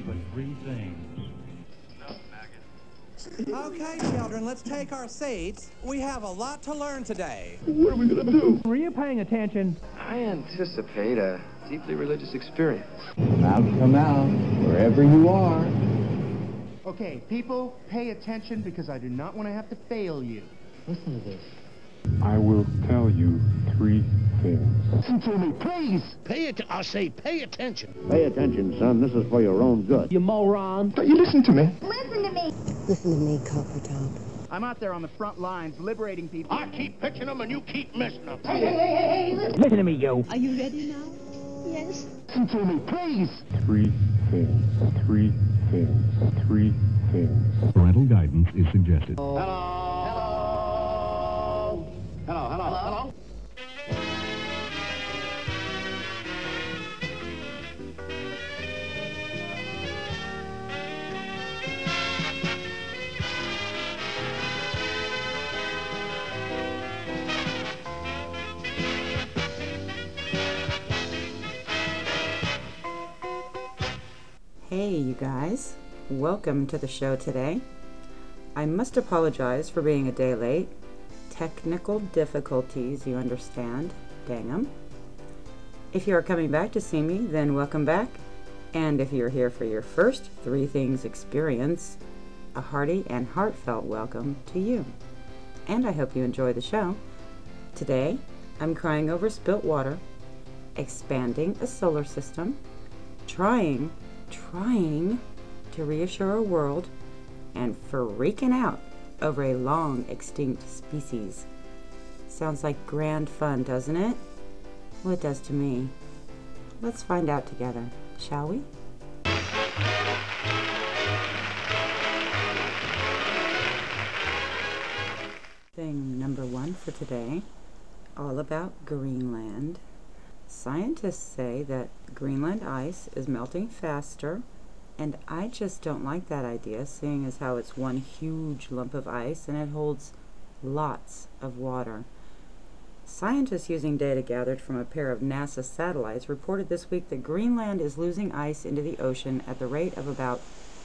but three things. Okay, children, let's take our seats. We have a lot to learn today. What are we going to do? Were you paying attention? I anticipate a deeply religious experience. Out come out, wherever you are. Okay, people, pay attention because I do not want to have to fail you. Listen to this. I will tell you three things. Listen to me, please. Pay attention. Pay attention, son. This is for your own good. You moron. Don't you listen to me? Listen to me. Listen to me, Copper Top. I'm out there on the front lines liberating people. I keep pitching them and you keep missing them. Hey, Listen to me, yo. Are you ready now? Yes. Listen to me, please. Three things. Three things. Three things. Parental guidance is suggested. Hello. Hey, you guys. Welcome to the show today. I must apologize for being a day late. Technical difficulties, you understand. Dang 'em. If you are coming back to see me, then welcome back. And if you're here for your first Three Things experience, a hearty and heartfelt welcome to you. And I hope you enjoy the show. Today, I'm crying over spilt water, expanding a solar system, trying to reassure a world, and freaking out over a long extinct species. Sounds like grand fun, doesn't it? Well, it does to me. Let's find out together, shall we? Thing number one for today, all about Greenland. Scientists say that Greenland ice is melting faster, and I just don't like that idea, seeing as how it's one huge lump of ice and it holds lots of water. Scientists using data gathered from a pair of NASA satellites reported this week that Greenland is losing ice into the ocean at the rate of about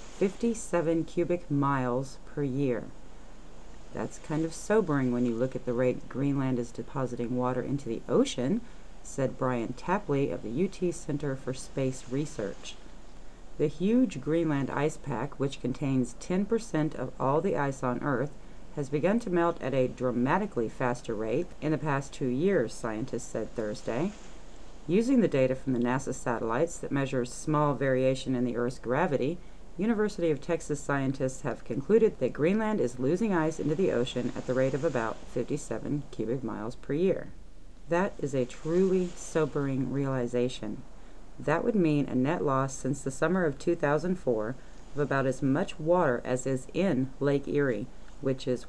57 cubic miles per year. That's kind of sobering when you look at the rate Greenland is depositing water into the ocean, said Brian Tapley of the UT Center for Space Research. The huge Greenland ice pack, which contains 10% of all the ice on Earth, has begun to melt at a dramatically faster rate in the past 2 years, scientists said Thursday. Using the data from the NASA satellites that measures small variation in the Earth's gravity, University of Texas scientists have concluded that Greenland is losing ice into the ocean at the rate of about 57 cubic miles per year. That is a truly sobering realization. That would mean a net loss since the summer of 2004 of about as much water as is in Lake Erie, which is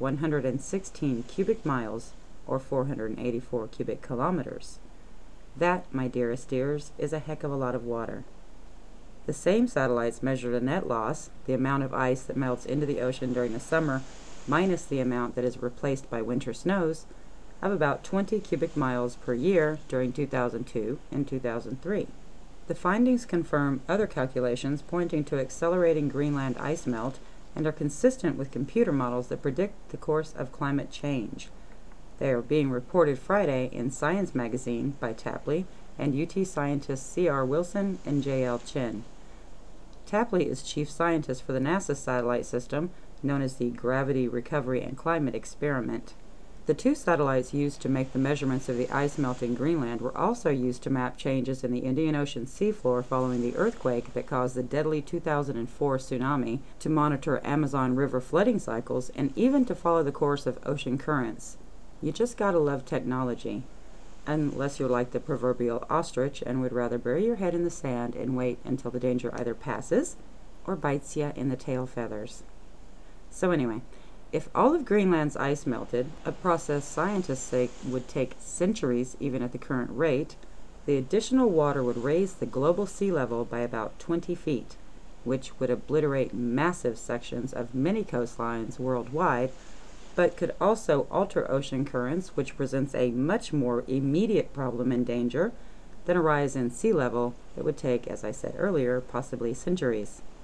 116 cubic miles or 484 cubic kilometers. That, my dearest dears, is a heck of a lot of water. The same satellites measured a net loss, the amount of ice that melts into the ocean during the summer minus the amount that is replaced by winter snows, of about 20 cubic miles per year during 2002 and 2003. The findings confirm other calculations pointing to accelerating Greenland ice melt and are consistent with computer models that predict the course of climate change. They are being reported Friday in Science magazine by Tapley and UT scientists C.R. Wilson and J.L. Chin. Tapley is chief scientist for the NASA satellite system, known as the Gravity Recovery and Climate Experiment. The two satellites used to make the measurements of the ice melt in Greenland were also used to map changes in the Indian Ocean seafloor following the earthquake that caused the deadly 2004 tsunami, to monitor Amazon River flooding cycles, and even to follow the course of ocean currents. You just gotta love technology. Unless you're like the proverbial ostrich and would rather bury your head in the sand and wait until the danger either passes or bites you in the tail feathers. So anyway, if all of Greenland's ice melted, a process scientists say would take centuries even at the current rate, the additional water would raise the global sea level by about 20 feet, which would obliterate massive sections of many coastlines worldwide, but could also alter ocean currents, which presents a much more immediate problem and danger than a rise in sea level that would take, as I said earlier, possibly centuries.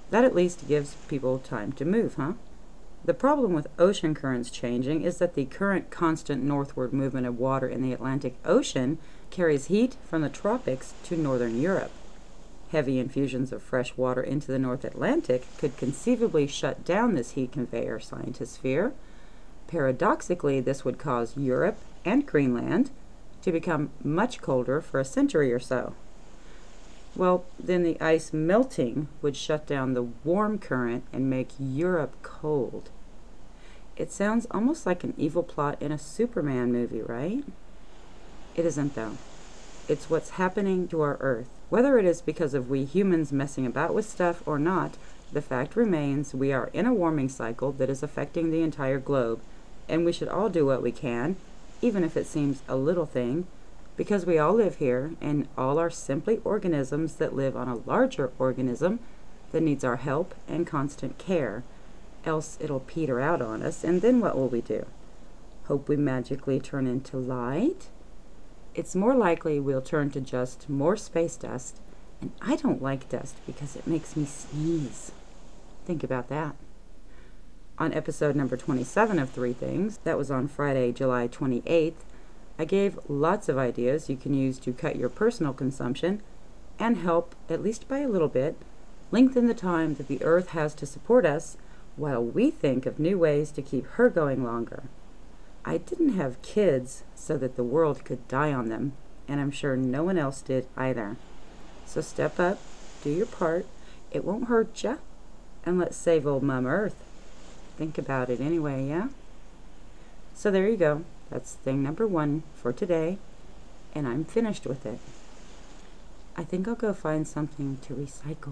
That at least gives people time to move, huh? The problem with ocean currents changing is that the current constant northward movement of water in the Atlantic Ocean carries heat from the tropics to northern Europe. Heavy infusions of fresh water into the North Atlantic could conceivably shut down this heat conveyor, scientists fear. Paradoxically, this would cause Europe and Greenland to become much colder for a century or so. Well, then the ice melting would shut down the warm current and make Europe cold. It sounds almost like an evil plot in a Superman movie, right? It isn't, though. It's what's happening to our Earth. Whether it is because of we humans messing about with stuff or not, the fact remains we are in a warming cycle that is affecting the entire globe, and we should all do what we can, even if it seems a little thing, because we all live here, and all are simply organisms that live on a larger organism that needs our help and constant care, else it'll peter out on us, and then what will we do? Hope we magically turn into light? It's more likely we'll turn to just more space dust, and I don't like dust because it makes me sneeze. Think about that. On episode number 27 of Three Things, that was on Friday, July 28th, I gave lots of ideas you can use to cut your personal consumption and help, at least by a little bit, lengthen the time that the Earth has to support us while we think of new ways to keep her going longer. I didn't have kids so that the world could die on them, and I'm sure no one else did either. So step up, do your part, it won't hurt ya, and let's save old Mum Earth. Think about it anyway, yeah? So there you go. That's thing number 1 for today, and I'm finished with it. I think I'll go find something to recycle.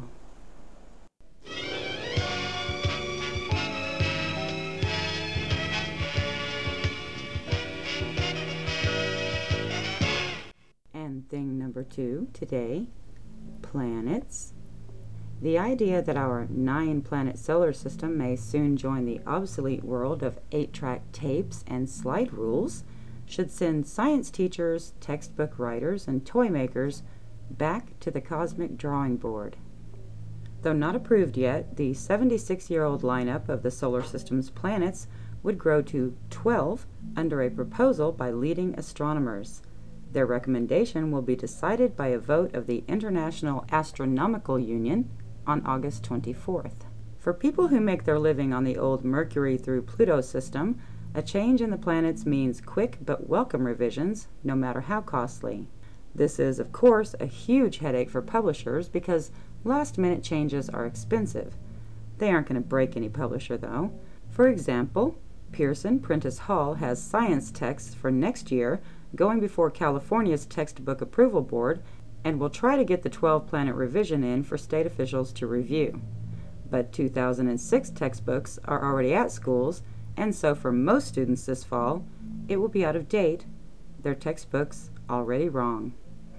And thing number 2 today, planets. The idea that our 9-planet solar system may soon join the obsolete world of 8-track tapes and slide rules should send science teachers, textbook writers, and toy makers back to the cosmic drawing board. Though not approved yet, the 76-year-old lineup of the solar system's planets would grow to 12 under a proposal by leading astronomers. Their recommendation will be decided by a vote of the International Astronomical Union on August 24th. For people who make their living on the old Mercury through Pluto system, a change in the planets means quick but welcome revisions, no matter how costly. This is, of course, a huge headache for publishers because last-minute changes are expensive. They aren't going to break any publisher, though. For example, Pearson Prentice Hall has science texts for next year going before California's Textbook Approval Board, and will try to get the 12-planet revision in for state officials to review. But 2006 textbooks are already at schools, and so for most students this fall, it will be out of date. Their textbooks already wrong.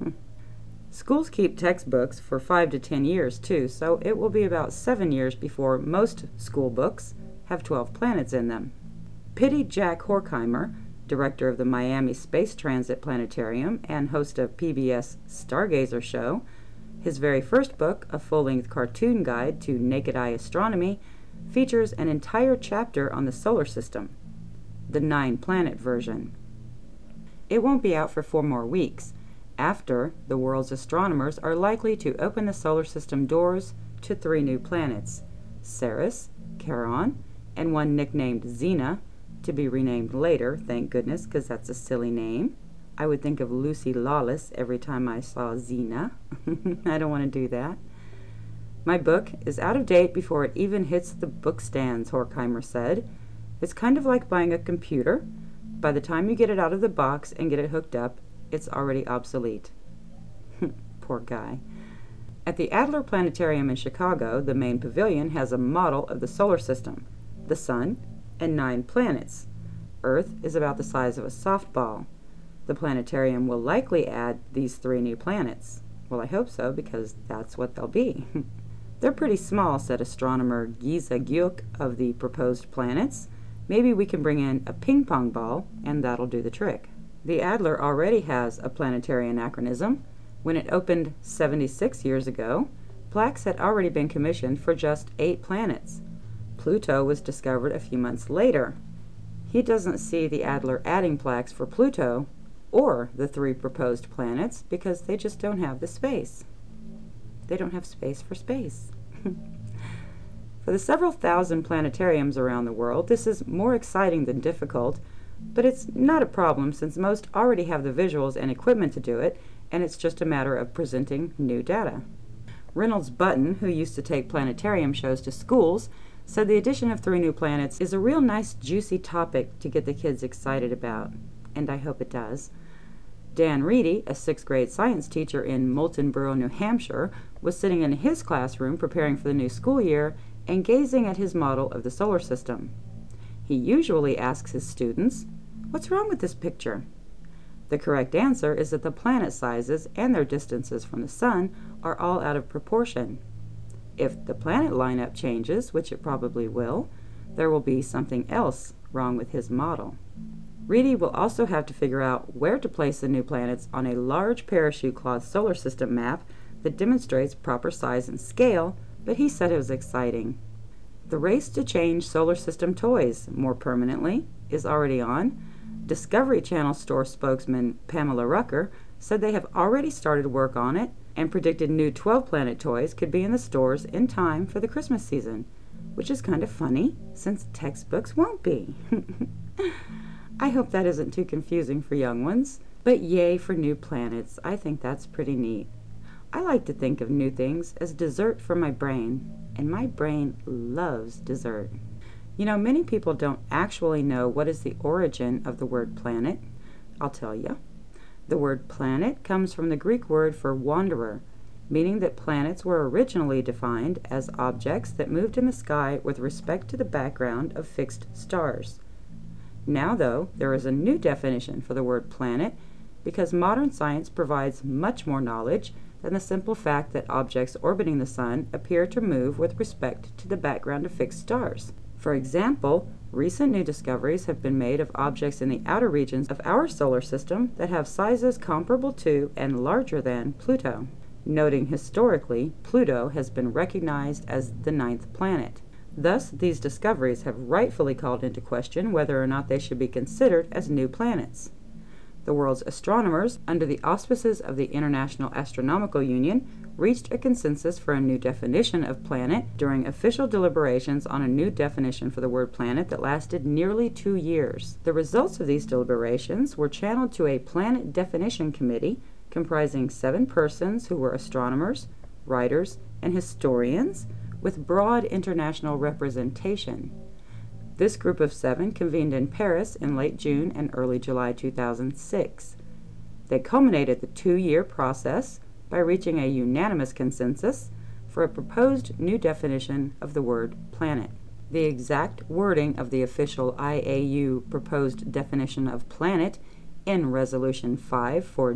Schools keep textbooks for 5 to 10 years too, so it will be about 7 years before most school books have 12 planets in them. Pity Jack Horkheimer, director of the Miami Space Transit Planetarium and host of PBS Stargazer Show. His very first book, a full-length cartoon guide to naked eye astronomy, features an entire chapter on the solar system, the 9-planet version. It won't be out for 4 more weeks. After, the world's astronomers are likely to open the solar system doors to 3 new planets, Ceres, Charon, and one nicknamed Xena, to be renamed later, thank goodness, because that's a silly name. I would think of Lucy Lawless every time I saw Xena. I don't want to do that. My book is out of date before it even hits the book stands, Horkheimer said. It's kind of like buying a computer. By the time you get it out of the box and get it hooked up, it's already obsolete. Poor guy. At the Adler Planetarium in Chicago, the main pavilion has a model of the solar system, the sun, and 9 planets. Earth is about the size of a softball. The planetarium will likely add these 3 new planets. Well, I hope so, because that's what they'll be. They're pretty small, said astronomer Giza Gyuk of the proposed planets. Maybe we can bring in a ping-pong ball, and that'll do the trick. The Adler already has a planetary anachronism. When it opened 76 years ago, plaques had already been commissioned for just 8 planets. Pluto was discovered a few months later. He doesn't see the Adler adding plaques for Pluto or the 3 proposed planets because they just don't have the space. They don't have space for space. For the several thousand planetariums around the world, this is more exciting than difficult, but it's not a problem since most already have the visuals and equipment to do it, and it's just a matter of presenting new data. Reynolds Button, who used to take planetarium shows to schools, said the addition of 3 new planets is a real nice juicy topic to get the kids excited about, and I hope it does. Dan Reedy, a 6th grade science teacher in Moultonborough, New Hampshire, was sitting in his classroom preparing for the new school year and gazing at his model of the solar system. He usually asks his students, "What's wrong with this picture?" The correct answer is that the planet sizes and their distances from the sun are all out of proportion. If the planet lineup changes, which it probably will, there will be something else wrong with his model. Reedy will also have to figure out where to place the new planets on a large parachute cloth solar system map that demonstrates proper size and scale, but he said it was exciting. The race to change solar system toys more permanently is already on. Discovery Channel store spokesman Pamela Rucker said they have already started work on it and predicted new 12-planet toys could be in the stores in time for the Christmas season, which is kind of funny since textbooks won't be. I hope that isn't too confusing for young ones, but yay for new planets. I think that's pretty neat. I like to think of new things as dessert for my brain, and my brain loves dessert. You know, many people don't actually know what is the origin of the word planet. I'll tell you. The word planet comes from the Greek word for wanderer, meaning that planets were originally defined as objects that moved in the sky with respect to the background of fixed stars. Now, though, there is a new definition for the word planet because modern science provides much more knowledge than the simple fact that objects orbiting the sun appear to move with respect to the background of fixed stars. For example, recent new discoveries have been made of objects in the outer regions of our solar system that have sizes comparable to and larger than Pluto, noting historically Pluto has been recognized as the 9th planet. Thus, these discoveries have rightfully called into question whether or not they should be considered as new planets. The world's astronomers, under the auspices of the International Astronomical Union, reached a consensus for a new definition of planet during official deliberations on a new definition for the word planet that lasted nearly 2 years. The results of these deliberations were channeled to a planet definition committee comprising 7 persons who were astronomers, writers, and historians with broad international representation. This group of 7 convened in Paris in late June and early July 2006. They culminated the 2-year process by reaching a unanimous consensus for a proposed new definition of the word planet. The exact wording of the official IAU proposed definition of planet in Resolution 5 for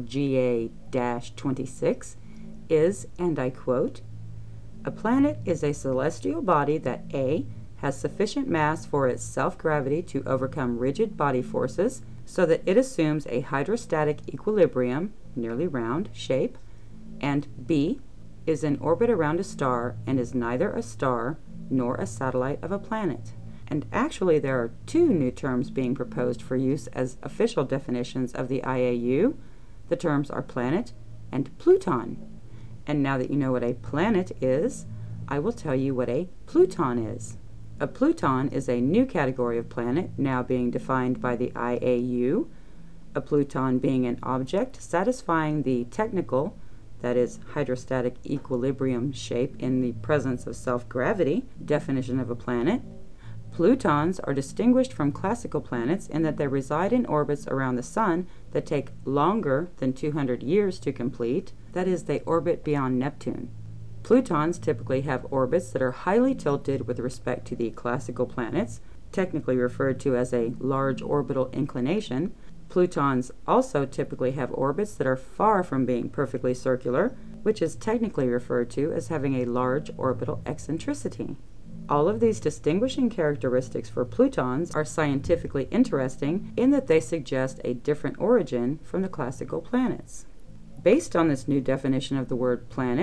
GA-26 is, and I quote, "A planet is a celestial body that A, has sufficient mass for its self-gravity to overcome rigid body forces so that it assumes a hydrostatic equilibrium, nearly round, shape, and B, is in orbit around a star and is neither a star nor a satellite of a planet." And actually there are 2 new terms being proposed for use as official definitions of the IAU. The terms are planet and Pluton. And now that you know what a planet is, I will tell you what a Pluton is. A Pluton is a new category of planet now being defined by the IAU, a Pluton being an object satisfying the technical, that is, hydrostatic equilibrium shape in the presence of self-gravity, definition of a planet. Plutons are distinguished from classical planets in that they reside in orbits around the Sun that take longer than 200 years to complete, that is, they orbit beyond Neptune. Plutons typically have orbits that are highly tilted with respect to the classical planets, technically referred to as a large orbital inclination. Plutons also typically have orbits that are far from being perfectly circular, which is technically referred to as having a large orbital eccentricity. All of these distinguishing characteristics for Plutons are scientifically interesting in that they suggest a different origin from the classical planets. Based on this new definition of the word planet,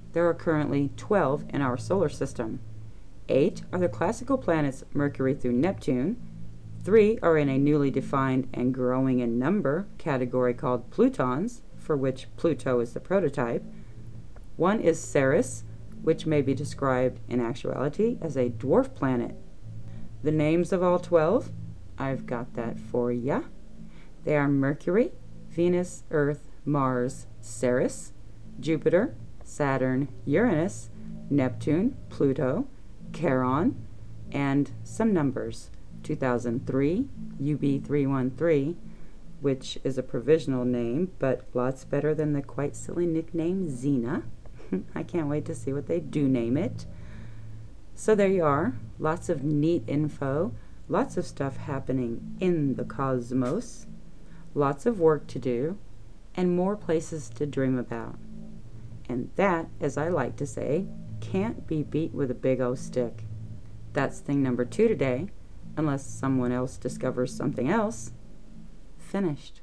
There are currently 12 in our solar system. 8 are the classical planets Mercury through Neptune. 3 are in a newly defined and growing in number category called Plutons, for which Pluto is the prototype. 1 is Ceres, which may be described in actuality as a dwarf planet. The names of all 12? I've got that for ya. They are Mercury, Venus, Earth, Mars, Ceres, Jupiter, Saturn, Uranus, Neptune, Pluto, Charon, and some numbers. 2003, UB313, which is a provisional name, but lots better than the quite silly nickname Xena. I can't wait to see what they do name it. So there you are. Lots of neat info. Lots of stuff happening in the cosmos. Lots of work to do. And more places to dream about. And that, as I like to say, can't be beat with a big old stick. That's thing number 2 today, unless someone else discovers something else. Finished.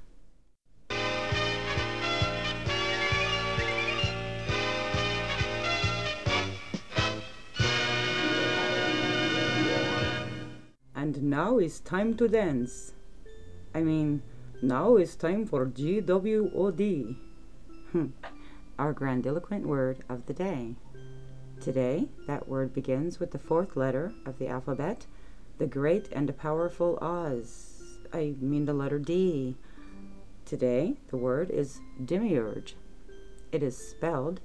And now it's time to dance. I mean, now it's time for GWOD. Our grandiloquent word of the day. Today, that word begins with the 4th letter of the alphabet, the great and powerful Oz. I mean the letter D. Today, the word is demiurge. It is spelled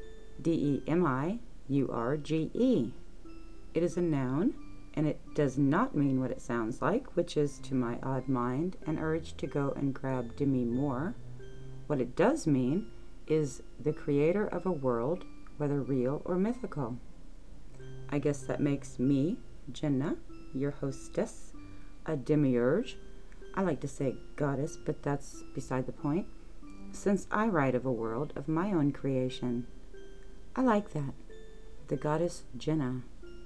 D-E-M-I-U-R-G-E. It is a noun, and it does not mean what it sounds like, which is, to my odd mind, an urge to go and grab Demi Moore. What it does mean is the creator of a world, whether real or mythical. I guess that makes me, Jenna, your hostess, a demiurge. I like to say goddess, but that's beside the point, since I write of a world of my own creation. I like that. The goddess Jenna.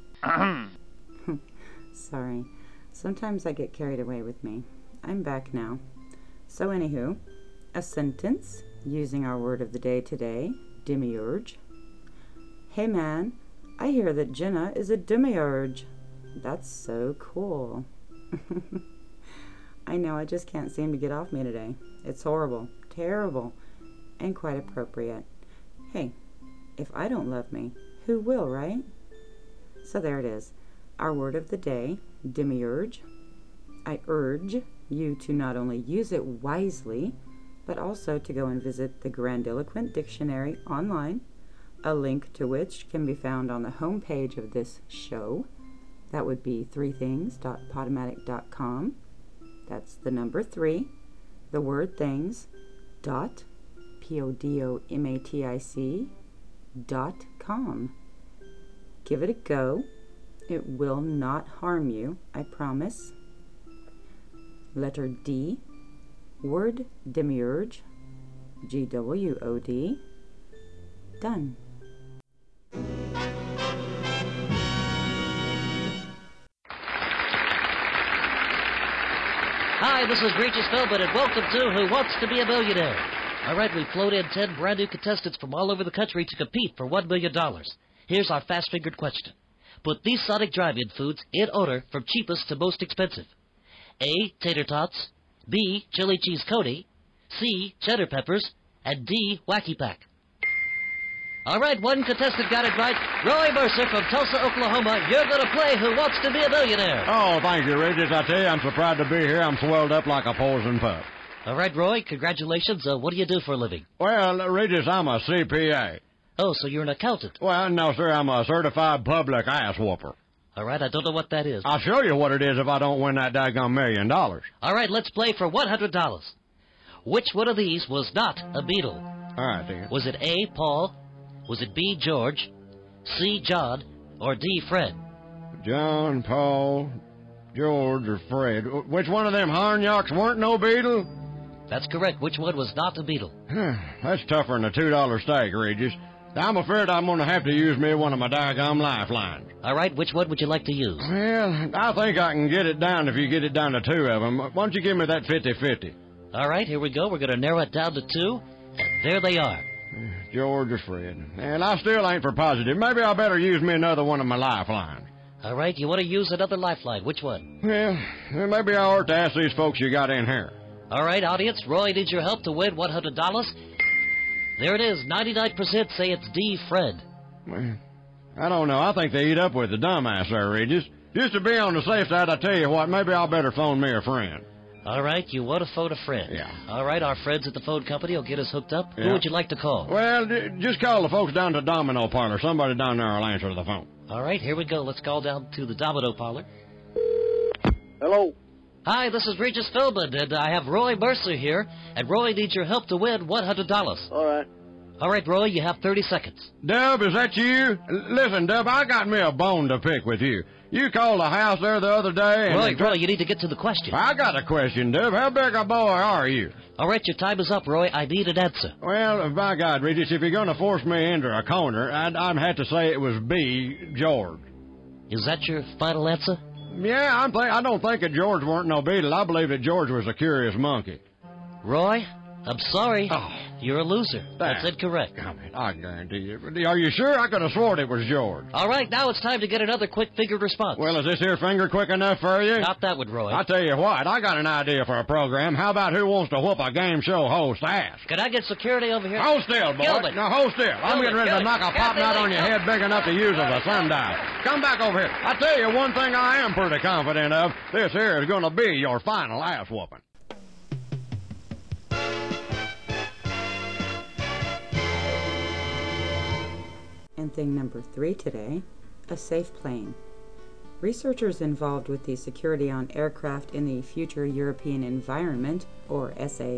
Sorry. Sometimes I get carried away with me. I'm back now. So anywho, a sentence using our word of the day today, demiurge. Hey man, I hear that Jenna is a demiurge. That's so cool. I know, I just can't seem to get off me today. It's horrible, terrible, and quite appropriate. Hey, if I don't love me, who will, right? So there it is. Our word of the day, demiurge. I urge you to not only use it wisely, but also to go and visit the Grandiloquent Dictionary online, a link to which can be found on the home page of this show. That would be 3things.podomatic.com. That's the number 3, the word things, dot, PODOMATIC.com. Give it a go. It will not harm you, I promise. Letter D, word demiurge, GWOD. Done. Hi, this is Regis Philbin, and welcome to Who Wants to Be a Millionaire? All right, we've flown in 10 brand new contestants from all over the country to compete for $1 million. Here's our fast-fingered question. Put these Sonic drive-in foods in order from cheapest to most expensive. A, tater tots, B, chili cheese coney, C, cheddar peppers, and D, wacky pack. All right, one contestant got it right. Roy Mercer from Tulsa, Oklahoma. You're going to play Who Wants to Be a Millionaire. Oh, thank you, Regis. I tell you, I'm so proud to be here. I'm swelled up like a poison pup. All right, Roy, congratulations. What do you do for a living? Well, Regis, I'm a CPA. Oh, so you're an accountant? Well, no, sir, I'm a certified public ass whooper. All right, I don't know what that is. I'll show you what it is if I don't win that daggone $1 million. All right, let's play for $100. Which one of these was not a Beatle? All right, then. Was it A, Paul? Was it B, George? C, John? Or D, Fred? John, Paul, George, or Fred. Which one of them Harnyocks weren't no Beatle? That's correct. Which one was not a Beatle? That's tougher than a $2 steak, Regis. I'm afraid I'm going to have to use me one of my daggone lifelines. All right, which one would you like to use? Well, I think I can get it down if you get it down to 2 of them. Why don't you give me that 50-50? All right, here we go. We're going to narrow it down to 2, and there they are. George or Fred. And I still ain't for positive. Maybe I better use me another one of my lifelines. All right, you want to use another lifeline. Which one? Well, maybe I ought to ask these folks you got in here. All right, audience, Roy needs your help to win $100. There it is. 99% say it's D. Fred. Well, I don't know. I think they eat up with the dumbass there, Regis. Just to be on the safe side, I tell you what, maybe I'll better phone me a friend. All right, you want to phone a friend? Yeah. All right, our friends at the phone company will get us hooked up. Yeah. Who would you like to call? Well, just call the folks down to Domino Parlor. Somebody down there will answer the phone. All right, here we go. Let's call down to the Domino Parlor. Hello. Hi, this is Regis Philbin, and I have Roy Mercer here, and Roy needs your help to win $100. All right. All right, Roy, you have 30 seconds. Dub, is that you? Listen, Dub, I got me a bone to pick with you. You called the house there the other day and... Roy, you need to get to the question. I got a question, Dub. How big a boy are you? All right, your time is up, Roy. I need an answer. Well, by God, Regis, if you're going to force me into a corner, I'd have to say it was B, George. Is that your final answer? Yeah, I don't think that George weren't no beetle. I believe that George was a curious monkey. Roy, I'm sorry. Oh. You're a loser. That's incorrect. I guarantee you. Are you sure? I could have sworn it was George. All right, now it's time to get another quick-fingered response. Well, is this here finger quick enough for you? Not that one, Roy. I tell you what, I got an idea for a program. How about Who Wants to Whoop a Game Show Host Ass? Can I get security over here? Hold still, boy. Gilbert. Now, hold still. I'm getting ready to knock a pop knot on your head big enough to use as a sundial. Come back over here. I tell you one thing I am pretty confident of. This here is going to be your final ass whooping. And thing number 3 today, a safe plane. Researchers involved with the Security on Aircraft in the Future European Environment, or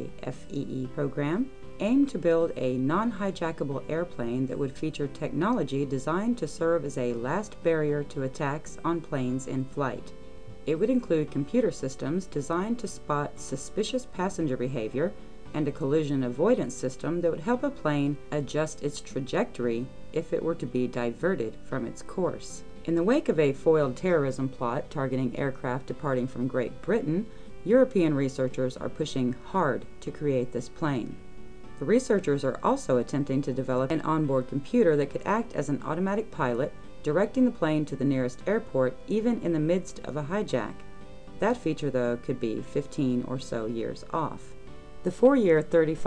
SAFEE program, aim to build a non-hijackable airplane that would feature technology designed to serve as a last barrier to attacks on planes in flight. It would include computer systems designed to spot suspicious passenger behavior and a collision avoidance system that would help a plane adjust its trajectory if it were to be diverted from its course. In the wake of a foiled terrorism plot targeting aircraft departing from Great Britain, European researchers are pushing hard to create this plane. The researchers are also attempting to develop an onboard computer that could act as an automatic pilot, directing the plane to the nearest airport even in the midst of a hijack. That feature, though, could be 15 or so years off. The 4-year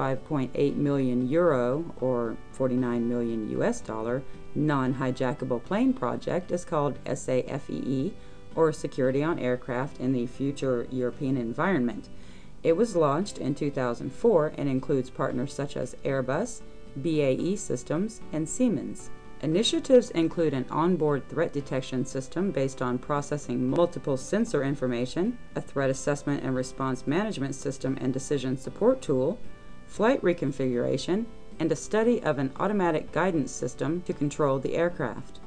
35.8 million euro, or 49 million US dollar, non-hijackable plane project is called SAFEE, or Security on Aircraft in the Future European Environment. It was launched in 2004 and includes partners such as Airbus, BAE Systems, and Siemens. Initiatives include an onboard threat detection system based on processing multiple sensor information, a threat assessment and response management system and decision support tool, flight reconfiguration, and a study of an automatic guidance system to control the aircraft.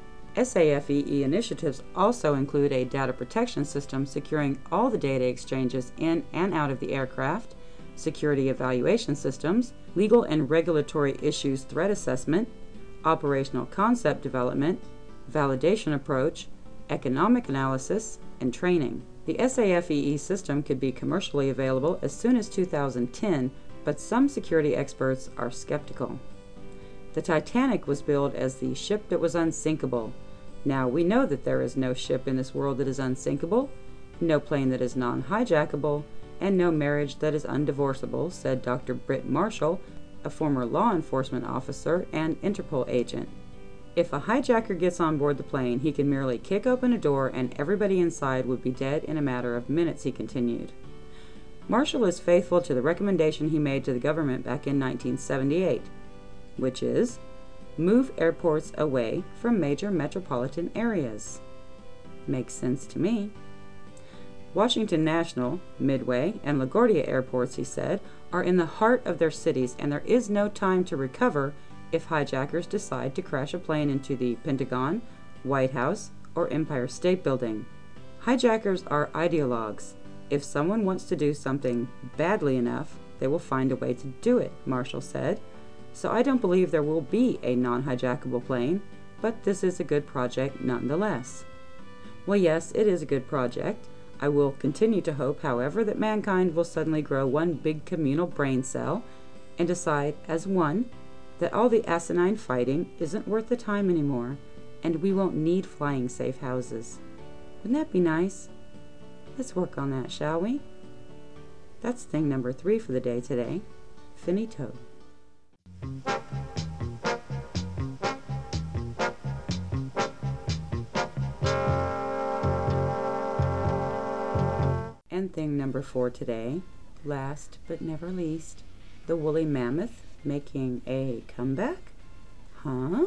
SAFEE initiatives also include a data protection system securing all the data exchanges in and out of the aircraft, security evaluation systems, legal and regulatory issues threat assessment, operational concept development, validation approach, economic analysis, and training. The SAFEE system could be commercially available as soon as 2010, but some security experts are skeptical. The Titanic was billed as the ship that was unsinkable. Now, we know that there is no ship in this world that is unsinkable, no plane that is non-hijackable, and no marriage that is undivorceable, said Dr. Britt Marshall, a former law enforcement officer and Interpol agent. If a hijacker gets on board the plane, he can merely kick open a door and everybody inside would be dead in a matter of minutes, he continued. Marshall is faithful to the recommendation he made to the government back in 1978, which is, move airports away from major metropolitan areas. Makes sense to me. Washington National, Midway, and LaGuardia airports, he said, are in the heart of their cities, and there is no time to recover if hijackers decide to crash a plane into the Pentagon, White House, or Empire State Building. Hijackers are ideologues. If someone wants to do something badly enough, they will find a way to do it, Marshall said. So I don't believe there will be a non-hijackable plane, but this is a good project nonetheless. Well, yes, it is a good project. I will continue to hope, however, that mankind will suddenly grow one big communal brain cell and decide as one that all the asinine fighting isn't worth the time anymore, and we won't need flying safe houses. Wouldn't that be nice? Let's work on that, shall we? That's thing number 3 for the day today. Finito. And thing number 4 today, last but never least, the woolly mammoth making a comeback? Huh?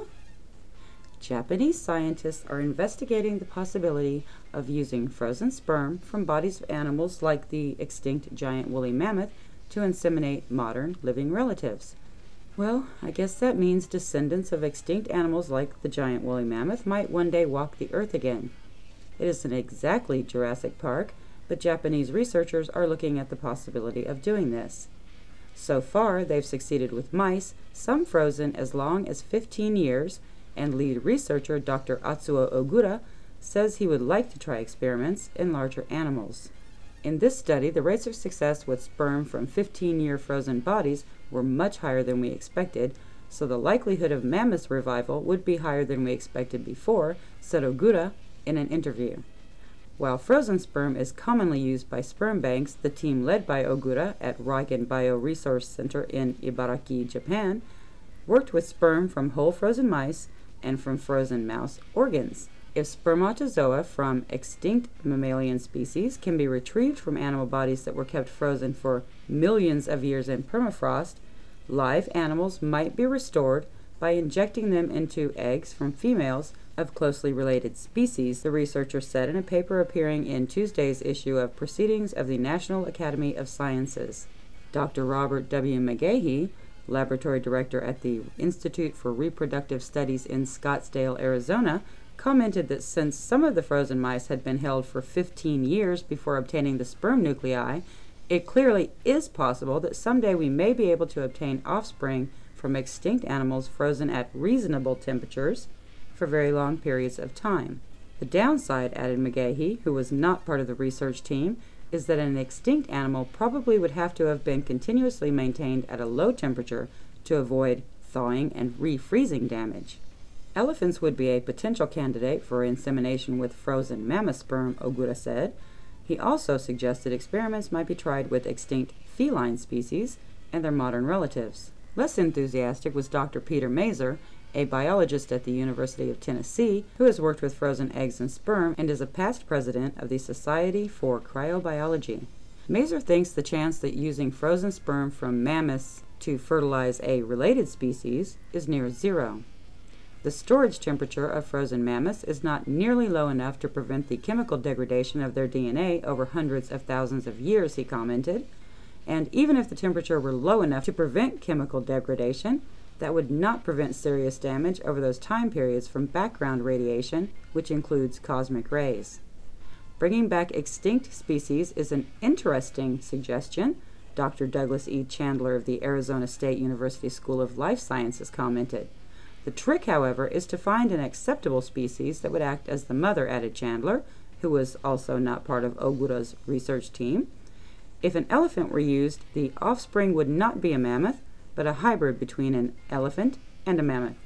Japanese scientists are investigating the possibility of using frozen sperm from bodies of animals like the extinct giant woolly mammoth to inseminate modern living relatives. Well, I guess that means descendants of extinct animals like the giant woolly mammoth might one day walk the earth again. It isn't exactly Jurassic Park, but Japanese researchers are looking at the possibility of doing this. So far, they've succeeded with mice, some frozen as long as 15 years, and lead researcher Dr. Atsuo Ogura says he would like to try experiments in larger animals. In this study, the rates of success with sperm from 15-year frozen bodies were much higher than we expected, so the likelihood of mammoth revival would be higher than we expected before, said Ogura in an interview. While frozen sperm is commonly used by sperm banks, the team led by Ogura at Raigen Bioresource Center in Ibaraki, Japan, worked with sperm from whole frozen mice and from frozen mouse organs. If spermatozoa from extinct mammalian species can be retrieved from animal bodies that were kept frozen for millions of years in permafrost, live animals might be restored by injecting them into eggs from females of closely related species, the researcher said in a paper appearing in Tuesday's issue of Proceedings of the National Academy of Sciences. Dr. Robert W. McGahey, laboratory director at the Institute for Reproductive Studies in Scottsdale, Arizona, commented that since some of the frozen mice had been held for 15 years before obtaining the sperm nuclei, it clearly is possible that someday we may be able to obtain offspring from extinct animals frozen at reasonable temperatures for very long periods of time. The downside, added McGahey, who was not part of the research team, is that an extinct animal probably would have to have been continuously maintained at a low temperature to avoid thawing and refreezing damage. Elephants would be a potential candidate for insemination with frozen mammoth sperm, Ogura said. He also suggested experiments might be tried with extinct feline species and their modern relatives. Less enthusiastic was Dr. Peter Mazur, a biologist at the University of Tennessee who has worked with frozen eggs and sperm and is a past president of the Society for Cryobiology. Mazur thinks the chance that using frozen sperm from mammoths to fertilize a related species is near zero. The storage temperature of frozen mammoths is not nearly low enough to prevent the chemical degradation of their DNA over hundreds of thousands of years, he commented. And even if the temperature were low enough to prevent chemical degradation, that would not prevent serious damage over those time periods from background radiation, which includes cosmic rays. Bringing back extinct species is an interesting suggestion, Dr. Douglas E. Chandler of the Arizona State University School of Life Sciences commented. The trick, however, is to find an acceptable species that would act as the mother, added Chandler, who was also not part of Ogura's research team. If an elephant were used, the offspring would not be a mammoth, but a hybrid between an elephant and a mammoth.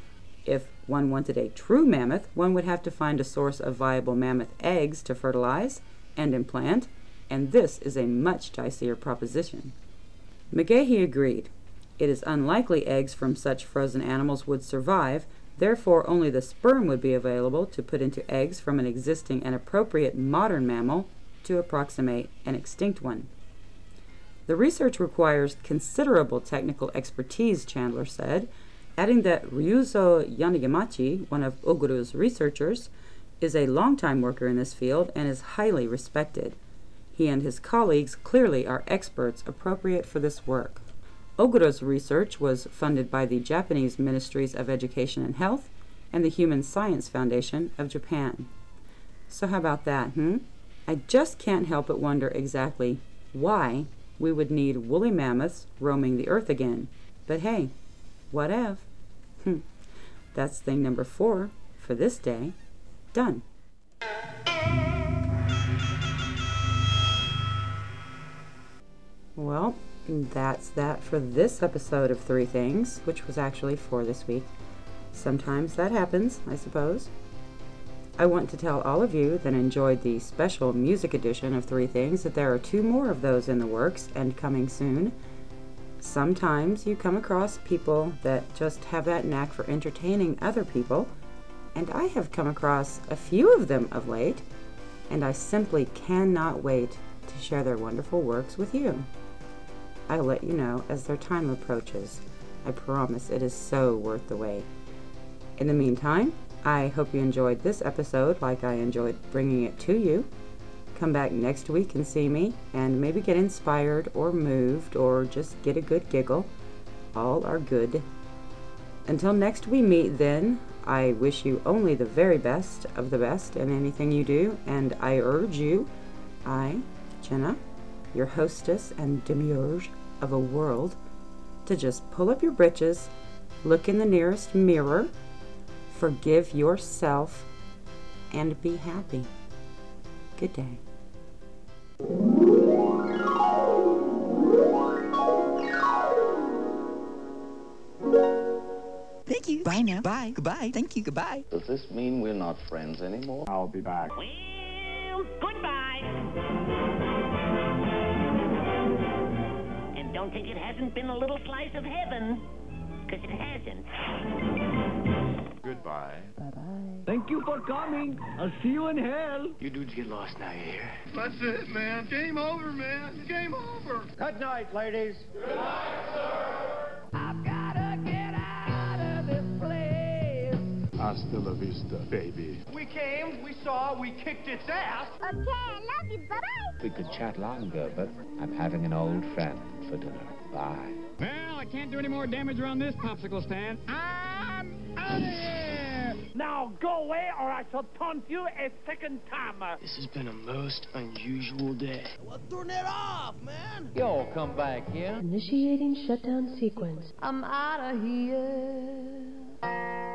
If one wanted a true mammoth, one would have to find a source of viable mammoth eggs to fertilize and implant, and this is a much dicier proposition. McGahey agreed. It is unlikely eggs from such frozen animals would survive, therefore only the sperm would be available to put into eggs from an existing and appropriate modern mammal to approximate an extinct one. The research requires considerable technical expertise, Chandler said, adding that Ryuzo Yanagamachi, one of Ogura's researchers, is a longtime worker in this field and is highly respected. He and his colleagues clearly are experts appropriate for this work. Ogura's research was funded by the Japanese Ministries of Education and Health and the Human Science Foundation of Japan. So how about that, I just can't help but wonder exactly why we would need woolly mammoths roaming the earth again. But hey, whatever. That's thing number 4 for this day. Done. Well, And that's that for this episode of Three Things, which was actually 4 this week. Sometimes that happens, I suppose. I want to tell all of you that enjoyed the special music edition of Three Things that there are 2 more of those in the works and coming soon. Sometimes you come across people that just have that knack for entertaining other people, and I have come across a few of them of late, and I simply cannot wait to share their wonderful works with you. I'll let you know as their time approaches. I promise it is so worth the wait. In the meantime, I hope you enjoyed this episode like I enjoyed bringing it to you. Come back next week and see me, and maybe get inspired or moved or just get a good giggle. All are good. Until next we meet then, I wish you only the very best of the best in anything you do, and I urge you, Jenna, your hostess and demiurge of a world, to just pull up your britches, look in the nearest mirror, forgive yourself, and be happy. Good day. Thank you. Bye now. Bye. Goodbye. Thank you. Goodbye. Does this mean we're not friends anymore? I'll be back. Well, goodbye. And don't think it hasn't been a little slice of heaven, because it hasn't. Goodbye. Bye-bye. Thank you for coming. I'll see you in hell. You dudes get lost now, you hear? That's it, man. Game over, man. Game over. Good night, ladies. Good night, sir. I've gotta get out of this place. Hasta la vista, baby. We came, we saw, we kicked its ass. Okay, I love you. Bye-bye. We could chat longer, but I'm having an old friend for dinner. Bye. Well, I can't do any more damage around this popsicle stand. I'm out of here! Now go away or I shall taunt you a second time. This has been a most unusual day. Well, turn it off, man. Y'all come back here. Initiating shutdown sequence. I'm out of here.